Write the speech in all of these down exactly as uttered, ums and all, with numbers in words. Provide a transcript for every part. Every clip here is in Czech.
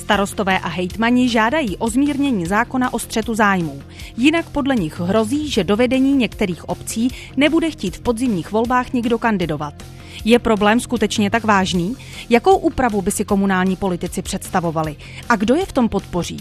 Starostové a hejtmani žádají o zmírnění zákona o střetu zájmů. Jinak podle nich hrozí, že do vedení některých obcí nebude chtít v podzimních volbách nikdo kandidovat. Je problém skutečně tak vážný? Jakou úpravu by si komunální politici představovali? A kdo je v tom podpoří?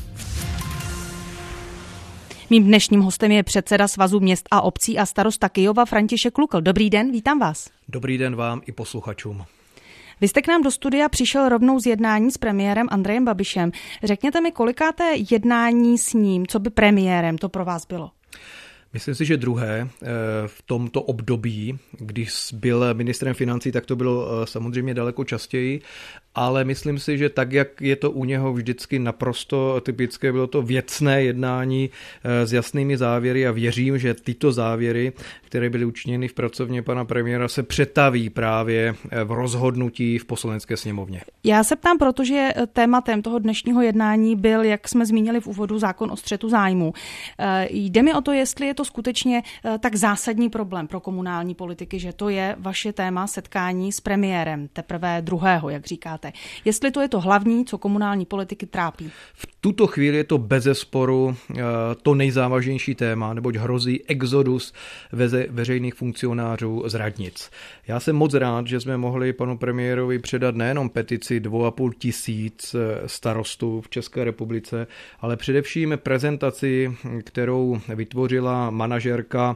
Mým dnešním hostem je předseda Svazu měst a obcí a starosta Kyjova František Lukl. Dobrý den, vítám vás. Dobrý den vám i posluchačům. Vy jste k nám do studia přišel rovnou z jednání s premiérem Andrejem Babišem. Řekněte mi, kolikáté jednání s ním, co by premiérem to pro vás bylo? Myslím si, že druhé v tomto období, když byl ministrem financí, tak to bylo samozřejmě daleko častěji, ale myslím si, že tak, jak je to u něho vždycky naprosto typické, bylo to věcné jednání s jasnými závěry a věřím, že tyto závěry, které byly učiněny v pracovně pana premiéra, se přetaví právě v rozhodnutí v Poslanecké sněmovně. Já se ptám, protože tématem toho dnešního jednání byl, jak jsme zmínili v úvodu, zákon o střetu zájmů. Jde mi o to, jestli je to skutečně tak zásadní problém pro komunální politiky, že to je vaše téma setkání s premiérem, teprve druhého, jak říkáte. Jestli to je to hlavní, co komunální politiky trápí. V tuto chvíli je to bezesporu to nejzávažnější téma, neboť hrozí exodus veřejných funkcionářů z radnic. Já jsem moc rád, že jsme mohli panu premiérovi předat nejenom petici dvou a půl tisíc starostů v České republice, ale především prezentaci, kterou vytvořila manažerka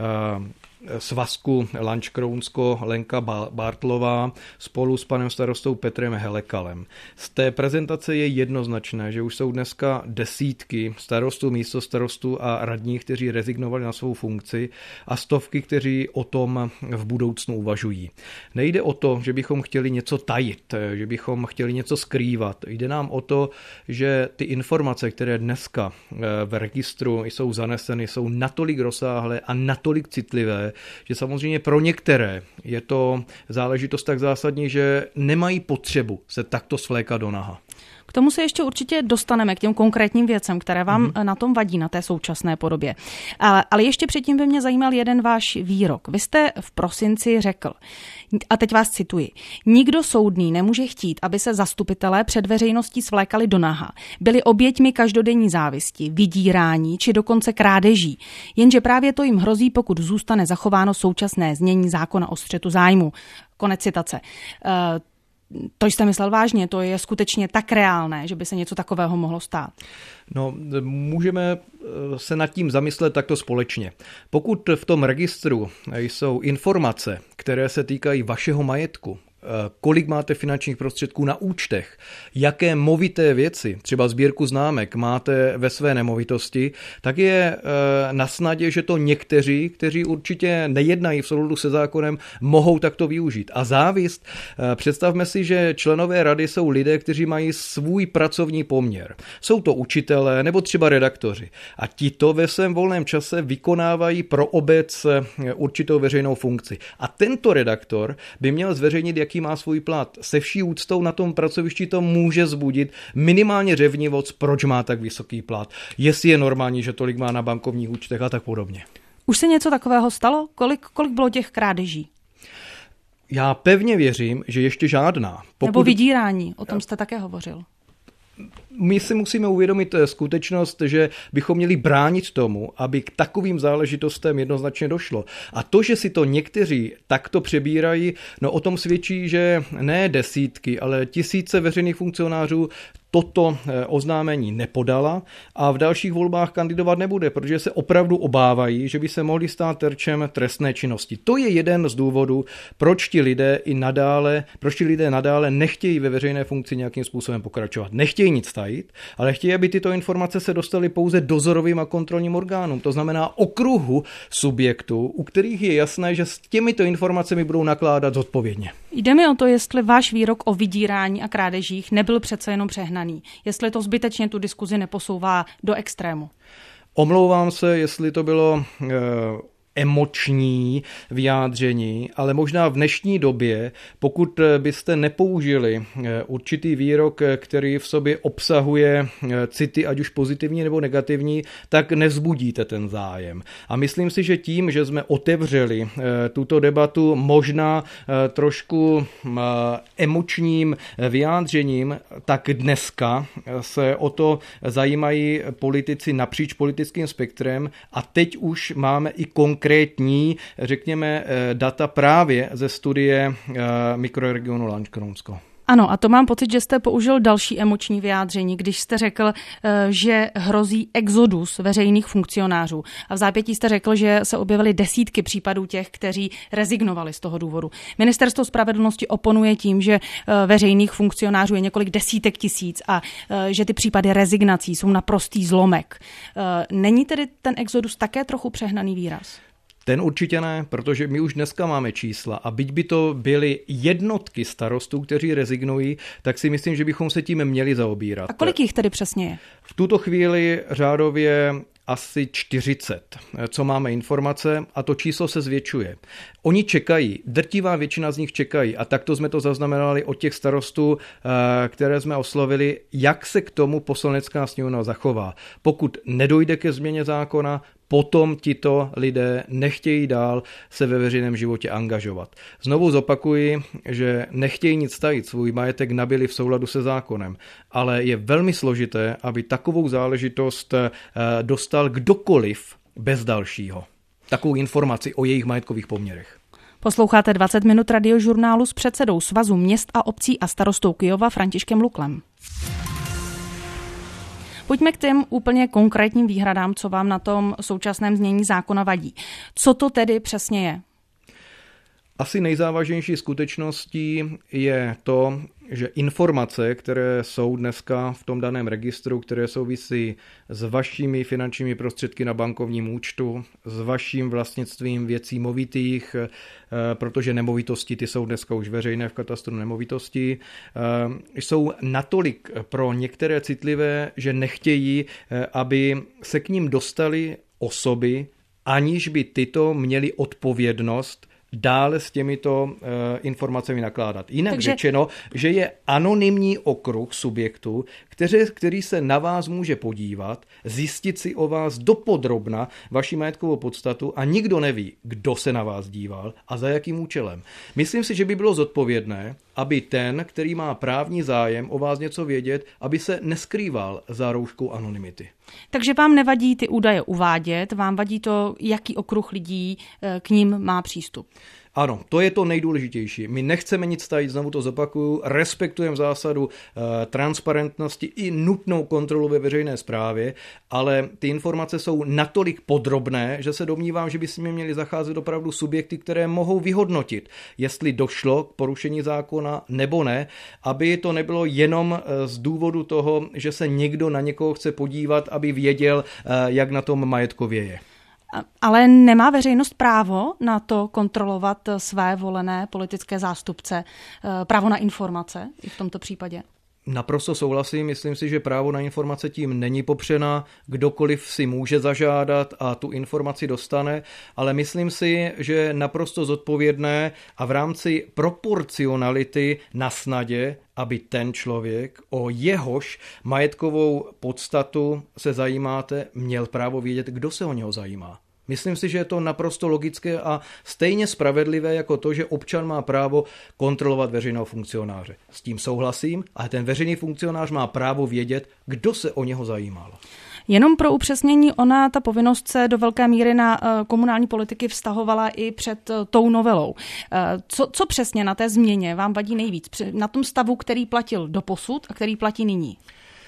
svazku Lanškrounsko Lenka Bartlová spolu s panem starostou Petrem Helekalem. Z té prezentace je jednoznačné, že už jsou dneska desítky starostů, místostarostů a radních, kteří rezignovali na svou funkci a stovky, kteří o tom v budoucnu uvažují. Nejde o to, že bychom chtěli něco tajit, že bychom chtěli něco skrývat. Jde nám o to, že ty informace, které dneska v registru jsou zaneseny, jsou natolik rozsáhlé a natolik citlivé, že samozřejmě pro některé je to záležitost tak zásadní, že nemají potřebu se takto svlékat do naha. K tomu se ještě určitě dostaneme, k těm konkrétním věcem, které vám mm-hmm. na tom vadí, na té současné podobě. Ale, ale ještě předtím by mě zajímal jeden váš výrok. Vy jste v prosinci řekl, a teď vás cituji, nikdo soudný nemůže chtít, aby se zastupitelé před veřejností svlékali do naha, byli oběťmi každodenní závisti, vydírání či dokonce krádeží. Jenže právě to jim hrozí, pokud zůstane zachováno současné znění zákona o střetu zájmu. Konec citace. Uh, To jste myslel vážně, to je skutečně tak reálné, že by se něco takového mohlo stát? No, můžeme se nad tím zamyslet takto společně. Pokud v tom registru jsou informace, které se týkají vašeho majetku, kolik máte finančních prostředků na účtech, jaké movité věci, třeba sbírku známek, máte ve své nemovitosti, tak je na snadě, že to někteří, kteří určitě nejednají v souladu se zákonem, mohou takto využít. A závist, představme si, že členové rady jsou lidé, kteří mají svůj pracovní poměr. Jsou to učitelé nebo třeba redaktoři. A tito ve svém volném čase vykonávají pro obec určitou veřejnou funkci. A tento redaktor by měl zveřejnit, jaký má svůj plat. Se vší úctou na tom pracovišti to může zbudit minimálně řevnivost, proč má tak vysoký plat. Jestli je normální, že tolik má na bankovních účtech a tak podobně. Už se něco takového stalo? Kolik, kolik bylo těch krádeží? Já pevně věřím, že ještě žádná. Pokud... Nebo vydírání, o tom jste také hovořil. My si musíme uvědomit skutečnost, že bychom měli bránit tomu, aby k takovým záležitostem jednoznačně došlo. A to, že si to někteří takto přebírají, no o tom svědčí, že ne desítky, ale tisíce veřejných funkcionářů toto oznámení nepodala a v dalších volbách kandidovat nebude, protože se opravdu obávají, že by se mohli stát terčem trestné činnosti. To je jeden z důvodů, proč ti lidé i nadále, proč ti lidé nadále nechtějí ve veřejné funkci nějakým způsobem pokračovat. Nechtějí nic tajit, ale chtějí, aby tyto informace se dostaly pouze dozorovým a kontrolním orgánům. To znamená okruhu subjektů, u kterých je jasné, že s těmito informacemi budou nakládat zodpovědně. Jde mi o to, jestli váš výrok o vydírání a krádežích nebyl přece jenom přehnaný. Jestli to zbytečně tu diskuzi neposouvá do extrému. Omlouvám se, jestli to bylo e, emoční vyjádření, ale možná v dnešní době, pokud byste nepoužili určitý výrok, který v sobě obsahuje city, ať už pozitivní nebo negativní, tak nevzbudíte ten zájem. A myslím si, že tím, že jsme otevřeli tuto debatu možná trošku emočním vyjádřením, tak dneska se o to zajímají politici napříč politickým spektrem a teď už máme i konkrétní, řekněme, data právě ze studie mikroregionu Lanškrounsko. Ano, a to mám pocit, že jste použil další emoční vyjádření, když jste řekl, že hrozí exodus veřejných funkcionářů. A v zápětí jste řekl, že se objevily desítky případů těch, kteří rezignovali z toho důvodu. Ministerstvo spravedlnosti oponuje tím, že veřejných funkcionářů je několik desítek tisíc a že ty případy rezignací jsou naprostý zlomek. Není tedy ten exodus také trochu přehnaný výraz? Ten určitě ne, protože my už dneska máme čísla a byť by to byly jednotky starostů, kteří rezignují, tak si myslím, že bychom se tím měli zaobírat. A kolik jich tedy přesně je? V tuto chvíli řádově asi čtyřicet, co máme informace, a to číslo se zvětšuje. Oni čekají, drtivá většina z nich čekají a takto jsme to zaznamenali od těch starostů, které jsme oslovili, jak se k tomu Poslanecká sněmovna zachová. Pokud nedojde ke změně zákona, potom tito lidé nechtějí dál se ve veřejném životě angažovat. Znovu zopakuji, že nechtějí nic tajit, svůj majetek nabili v souladu se zákonem, ale je velmi složité, aby takovou záležitost dostal kdokoliv bez dalšího. Takovou informaci o jejich majetkových poměrech. Posloucháte dvacet minut radiožurnálu s předsedou Svazu měst a obcí a starostou Kyjova Františkem Luklem. Pojďme k těm úplně konkrétním výhradám, co vám na tom současném znění zákona vadí. Co to tedy přesně je? Asi nejzávažnější skutečností je to, že informace, které jsou dneska v tom daném registru, které souvisí s vašimi finančními prostředky na bankovním účtu, s vaším vlastnictvím věcí movitých, protože nemovitosti ty jsou dneska už veřejné v katastru nemovitostí, jsou natolik pro některé citlivé, že nechtějí, aby se k ním dostaly osoby, aniž by tyto měly odpovědnost dále s těmito uh, informacemi nakládat. Jinak Takže... řečeno, že je anonymní okruh subjektů, který, který se na vás může podívat, zjistit si o vás dopodrobna vaši majetkovou podstatu a nikdo neví, kdo se na vás díval a za jakým účelem. Myslím si, že by bylo zodpovědné, aby ten, který má právní zájem o vás něco vědět, aby se neskrýval za rouškou anonymity. Takže vám nevadí ty údaje uvádět, vám vadí to, jaký okruh lidí k ním má přístup. Ano, to je to nejdůležitější. My nechceme nic tajit, znovu to zopakuju, respektujeme zásadu e, transparentnosti i nutnou kontrolu ve veřejné správě, ale ty informace jsou natolik podrobné, že se domnívám, že by si měli zacházet opravdu subjekty, které mohou vyhodnotit, jestli došlo k porušení zákona nebo ne, aby to nebylo jenom z důvodu toho, že se někdo na někoho chce podívat, aby věděl, e, jak na tom majetkově je. Ale nemá veřejnost právo na to kontrolovat své volené politické zástupce, právo na informace i v tomto případě? Naprosto souhlasím, myslím si, že právo na informace tím není popřena, kdokoliv si může zažádat a tu informaci dostane, ale myslím si, že je naprosto zodpovědné a v rámci proporcionality na snadě, aby ten člověk, o jehož majetkovou podstatu se zajímáte, měl právo vědět, kdo se o něho zajímá. Myslím si, že je to naprosto logické a stejně spravedlivé jako to, že občan má právo kontrolovat veřejného funkcionáře. S tím souhlasím, ale ten veřejný funkcionář má právo vědět, kdo se o něho zajímal. Jenom pro upřesnění, ona ta povinnost se do velké míry na komunální politiky vztahovala i před tou novelou. Co, co přesně na té změně vám vadí nejvíc? Na tom stavu, který platil doposud a který platí nyní?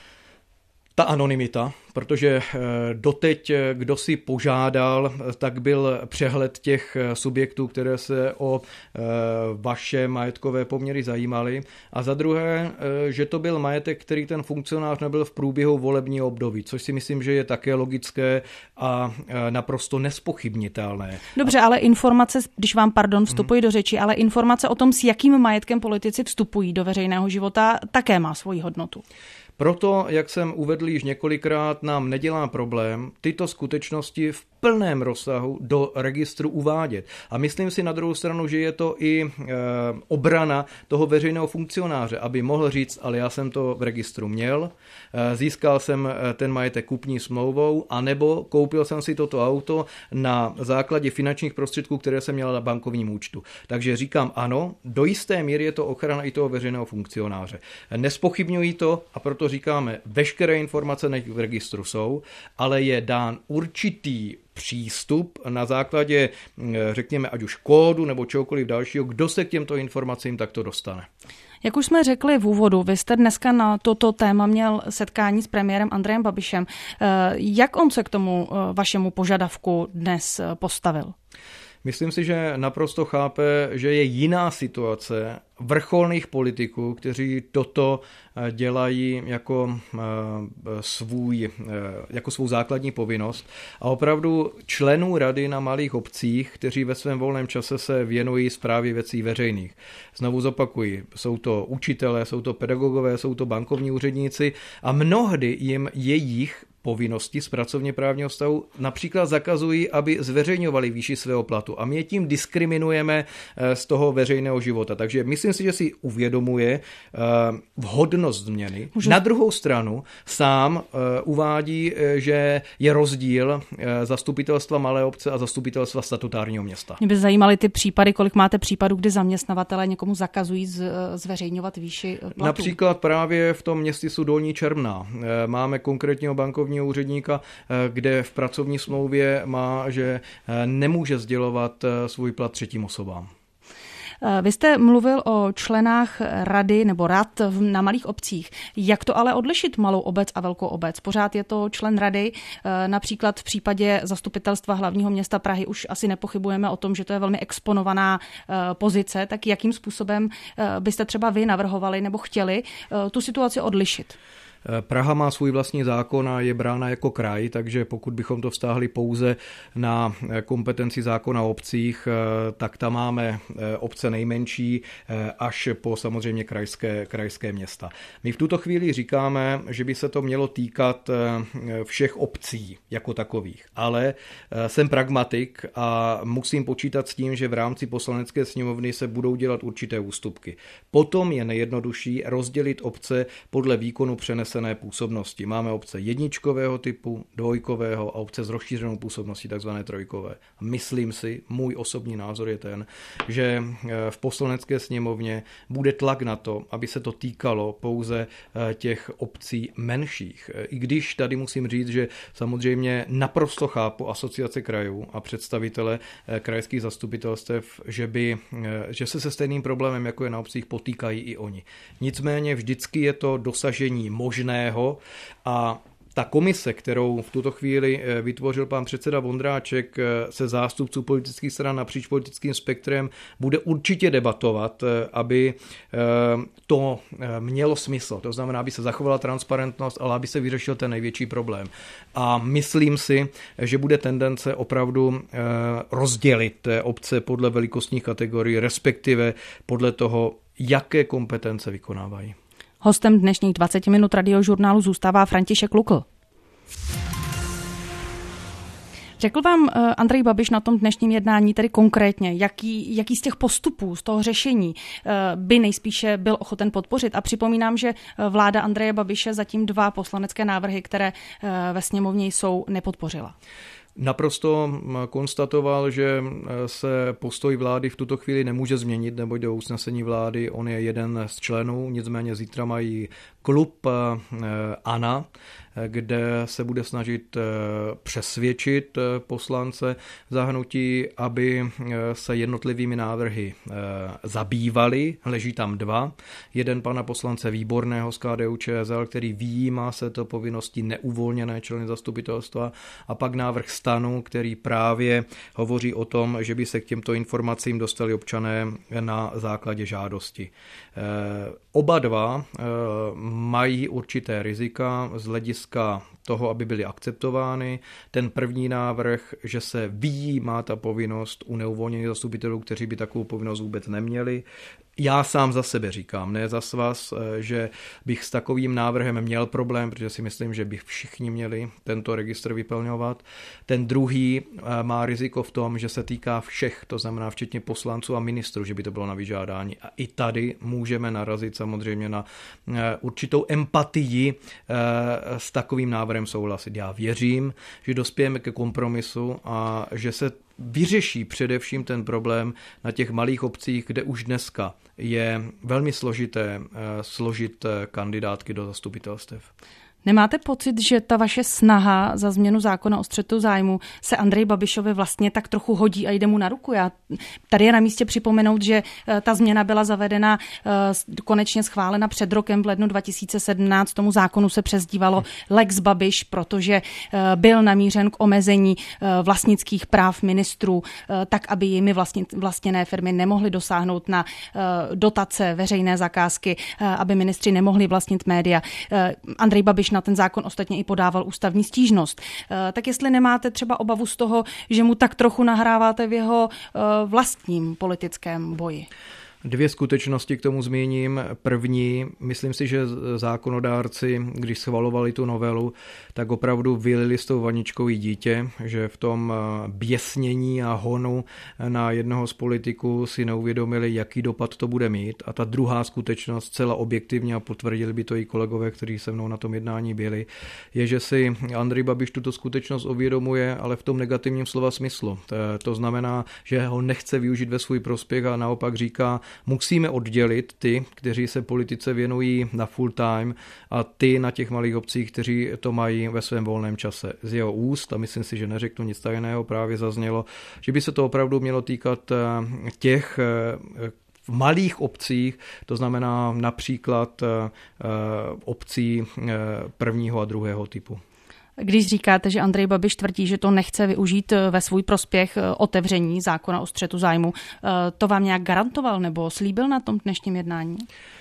Ta anonymita, protože doteď, kdo si požádal, tak byl přehled těch subjektů, které se o vaše majetkové poměry zajímaly. A za druhé, že to byl majetek, který ten funkcionář nebyl v průběhu volebního období, což si myslím, že je také logické a naprosto nespochybnitelné. Dobře, ale informace, když vám, pardon, vstupuji hmm. do řeči, ale informace o tom, s jakým majetkem politici vstupují do veřejného života, také má svoji hodnotu. Proto, jak jsem uvedl již několikrát, nám nedělá problém tyto skutečnosti v plném rozsahu do registru uvádět. A myslím si na druhou stranu, že je to i e, obrana toho veřejného funkcionáře, aby mohl říct, ale já jsem to v registru měl, e, získal jsem ten majetek kupní smlouvou, anebo koupil jsem si toto auto na základě finančních prostředků, které jsem měl na bankovním účtu. Takže říkám ano, do jisté míry je to ochrana i toho veřejného funkcionáře. Nespochybňují to a proto říkáme, veškeré informace v registru jsou, ale je dán určitý přístup na základě, řekněme, ať už kódu nebo čehokoliv dalšího, kdo se k těmto informacím takto dostane. Jak už jsme řekli v úvodu, vy jste dneska na toto téma měl setkání s premiérem Andrejem Babišem. Jak on se k tomu vašemu požadavku dnes postavil? Myslím si, že naprosto chápe, že je jiná situace vrcholných politiků, kteří toto dělají jako svůj, jako svou základní povinnost a opravdu členů rady na malých obcích, kteří ve svém volném čase se věnují správě věcí veřejných. Znovu zopakuji, jsou to učitelé, jsou to pedagogové, jsou to bankovní úředníci a mnohdy jim jejich povinnosti z pracovně právního vztahu například zakazují, aby zveřejňovali výši svého platu a my je tím diskriminujeme z toho veřejného života. Takže myslím si, že si uvědomuje vhodnost změny. Můžu... Na druhou stranu sám uvádí, že je rozdíl zastupitelstva malé obce a zastupitelstva statutárního města. Mě by zajímaly ty případy, kolik máte případů, kdy zaměstnavatelé někomu zakazují zveřejňovat výši platu. Například právě v tom městysu Dolní Čermná máme konkrétního bankovního úředníka, kde v pracovní smlouvě má, že nemůže sdělovat svůj plat třetím osobám. Vy jste mluvil o členách rady nebo rad na malých obcích. Jak to ale odlišit malou obec a velkou obec? Pořád je to člen rady, například v případě zastupitelstva hlavního města Prahy už asi nepochybujeme o tom, že to je velmi exponovaná pozice, tak jakým způsobem byste třeba vy navrhovali nebo chtěli tu situaci odlišit? Praha má svůj vlastní zákon a je brána jako kraj, takže pokud bychom to vztáhli pouze na kompetenci zákona o obcích, tak tam máme obce nejmenší až po samozřejmě krajské, krajské města. My v tuto chvíli říkáme, že by se to mělo týkat všech obcí jako takových, ale jsem pragmatik a musím počítat s tím, že v rámci poslanecké sněmovny se budou dělat určité ústupky. Potom je nejjednodušší rozdělit obce podle výkonu přenesené působnosti. Máme obce jedničkového typu, dvojkového a obce s rozšířenou působností, takzvané trojkové. Myslím si, můj osobní názor je ten, že v poslanecké sněmovně bude tlak na to, aby se to týkalo pouze těch obcí menších. I když tady musím říct, že samozřejmě naprosto chápu asociace krajů a představitele krajských zastupitelstev, že, by, že se se stejným problémem, jako je na obcích, potýkají i oni. Nicméně vždycky je to dosažení možného a ta komise, kterou v tuto chvíli vytvořil pan předseda Vondráček se zástupců politických stran napříč politickým spektrem, bude určitě debatovat, aby to mělo smysl. To znamená, aby se zachovala transparentnost, ale aby se vyřešil ten největší problém. A myslím si, že bude tendence opravdu rozdělit obce podle velikostních kategorií, respektive podle toho, jaké kompetence vykonávají. Hostem dnešních dvacet minut radiožurnálu zůstává František Lukl. Řekl vám Andrej Babiš na tom dnešním jednání tedy konkrétně, jaký, jaký z těch postupů, z toho řešení by nejspíše byl ochoten podpořit. A připomínám, že vláda Andreje Babiše zatím dva poslanecké návrhy, které ve sněmovně jsou, nepodpořila. Naprosto konstatoval, že se postoj vlády v tuto chvíli nemůže změnit, neboť do usnesení vlády on je jeden z členů, nicméně zítra mají klub ANO, kde se bude snažit přesvědčit poslance za hnutí, aby se jednotlivými návrhy zabývali. Leží tam dva. Jeden pana poslance Výborného z K D U Č S L, který vyjímá se to povinnosti neuvolněné členy zastupitelstva, a pak návrh STANu, který právě hovoří o tom, že by se k těmto informacím dostali občané na základě žádosti. Oba dva mají určité rizika z hlediska toho, aby byly akceptovány. Ten první návrh, že se vyjímá ta povinnost u neuvolněných zastupitelů, kteří by takovou povinnost vůbec neměli. Já sám za sebe říkám, ne za svaz, že bych s takovým návrhem měl problém, protože si myslím, že bych všichni měli tento registr vyplňovat. Ten druhý má riziko v tom, že se týká všech, to znamená včetně poslanců a ministrů, že by to bylo na vyžádání. A i tady můžeme narazit samozřejmě na určitou empatii s takovým návrhem souhlasit. Já věřím, že dospějeme ke kompromisu a že se vyřeší především ten problém na těch malých obcích, kde už dneska je velmi složité složit kandidátky do zastupitelstev. Nemáte pocit, že ta vaše snaha za změnu zákona o střetu zájmu se Andreji Babišovi vlastně tak trochu hodí a jde mu na ruku? Já tady je na místě připomenout, že ta změna byla zavedena, konečně schválena před rokem v lednu dva tisíce sedmnáct. Tomu zákonu se přezdívalo Lex Babiš, protože byl namířen k omezení vlastnických práv ministrů, tak aby jimi vlastněné firmy nemohly dosáhnout na dotace, veřejné zakázky, aby ministři nemohli vlastnit média. Andrej Babiš na ten zákon ostatně i podával ústavní stížnost. Tak jestli nemáte třeba obavu z toho, že mu tak trochu nahráváte v jeho vlastním politickém boji? Dvě skutečnosti k tomu zmíním. První, myslím si, že zákonodárci, když schvalovali tu novelu, tak opravdu vylili s tou vaničkou i dítě, že v tom běsnění a honu na jednoho z politiků si neuvědomili, jaký dopad to bude mít. A ta druhá skutečnost, celá objektivně, a potvrdili by to i kolegové, kteří se mnou na tom jednání byli, je, že si Andrej Babiš tuto skutečnost uvědomuje, ale v tom negativním slova smyslu. To znamená, že ho nechce využít ve svůj prospěch a naopak říká, musíme oddělit ty, kteří se politice věnují na full time a ty na těch malých obcích, kteří to mají ve svém volném čase. Z jeho úst, a myslím si, že neřeknu nic tajného, právě zaznělo, že by se to opravdu mělo týkat těch v malých obcích, to znamená například obcí prvního a druhého typu. Když říkáte, že Andrej Babiš tvrdí, že to nechce využít ve svůj prospěch otevření zákona o střetu zájmu, to vám nějak garantoval nebo slíbil na tom dnešním jednání?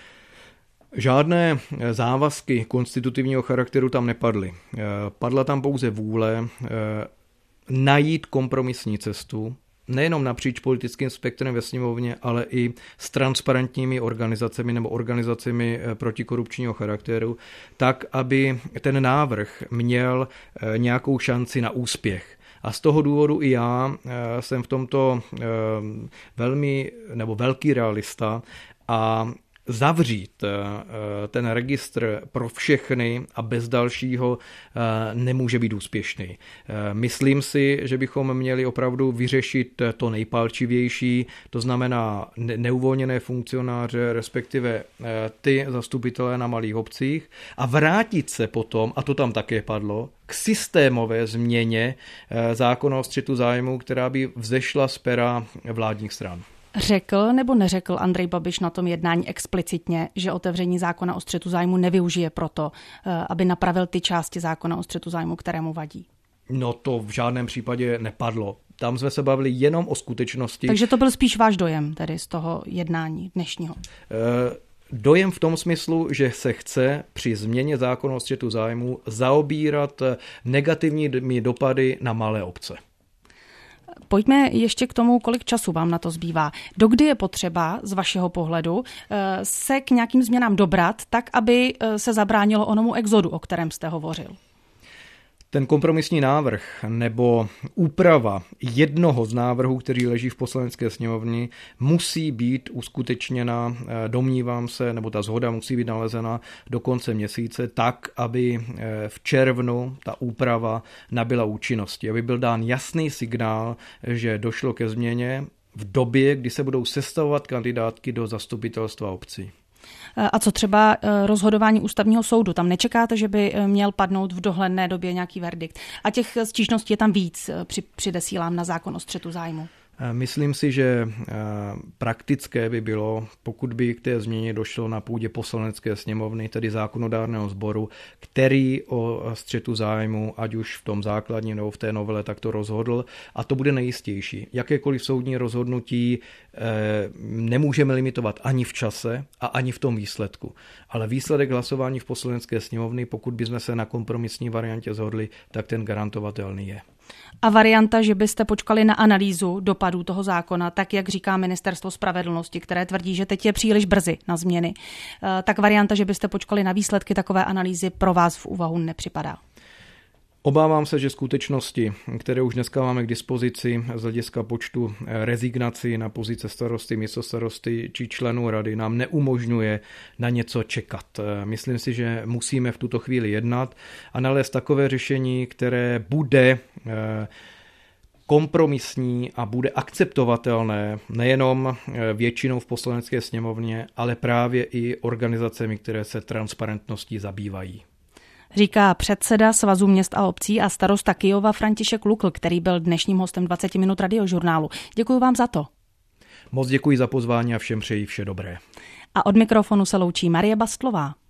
Žádné závazky konstitutivního charakteru tam nepadly. Padla tam pouze vůle najít kompromisní cestu, nejenom napříč politickým spektrem ve sněmovně, ale i s transparentními organizacemi nebo organizacemi protikorupčního charakteru, tak, aby ten návrh měl nějakou šanci na úspěch. A z toho důvodu i já jsem v tomto velmi nebo velký realista a zavřít ten registr pro všechny a bez dalšího nemůže být úspěšný. Myslím si, že bychom měli opravdu vyřešit to nejpalčivější, to znamená neuvolněné funkcionáře, respektive ty zastupitelé na malých obcích a vrátit se potom, a to tam také padlo, k systémové změně zákona o střetu zájmu, která by vzešla z pera vládních stran. Řekl nebo neřekl Andrej Babiš na tom jednání explicitně, že otevření zákona o střetu zájmu nevyužije proto, aby napravil ty části zákona o střetu zájmu, které mu vadí? No to v žádném případě nepadlo. Tam jsme se bavili jenom o skutečnosti. Takže to byl spíš váš dojem tedy z toho jednání dnešního? E- Dojem v tom smyslu, že se chce při změně zákona o střetu zájmu zaobírat negativními dopady na malé obce. Pojďme ještě k tomu, kolik času vám na to zbývá. Dokdy je potřeba z vašeho pohledu se k nějakým změnám dobrat, tak aby se zabránilo onomu exodu, o kterém jste hovořil? Ten kompromisní návrh nebo úprava jednoho z návrhů, který leží v Poslanecké sněmovně, musí být uskutečněna, domnívám se, nebo ta shoda musí být nalezena do konce měsíce tak, aby v červnu ta úprava nabyla účinnosti, aby byl dán jasný signál, že došlo ke změně v době, kdy se budou sestavovat kandidátky do zastupitelstva obcí. A co třeba rozhodování ústavního soudu? Tam nečekáte, že by měl padnout v dohledné době nějaký verdikt? A těch stížností je tam víc, přidesílám na zákon o střetu zájmu. Myslím si, že praktické by bylo, pokud by k té změně došlo na půdě Poslanecké sněmovny, tedy zákonodárného sboru, který o střetu zájmu, ať už v tom základním nebo v té novele, tak to rozhodl. A to bude nejistější. Jakékoliv soudní rozhodnutí nemůžeme limitovat ani v čase a ani v tom výsledku. Ale výsledek hlasování v Poslanecké sněmovny, pokud bychom se na kompromisní variantě shodli, tak ten garantovatelný je. A varianta, že byste počkali na analýzu dopadů toho zákona, tak jak říká Ministerstvo spravedlnosti, které tvrdí, že teď je příliš brzy na změny, tak varianta, že byste počkali na výsledky takové analýzy, pro vás v úvahu nepřipadá. Obávám se, že skutečnosti, které už dneska máme k dispozici z hlediska počtu rezignací na pozice starosty, místostarosty či členů rady, nám neumožňuje na něco čekat. Myslím si, že musíme v tuto chvíli jednat a nalézt takové řešení, které bude kompromisní a bude akceptovatelné nejenom většinou v Poslanecké sněmovně, ale právě i organizacemi, které se transparentností zabývají. Říká předseda Svazu měst a obcí a starosta Kyjova František Lukl, který byl dnešním hostem dvacet minut radiožurnálu. Děkuji vám za to. Moc děkuji za pozvání a všem přeji vše dobré. A od mikrofonu se loučí Marie Bastlová.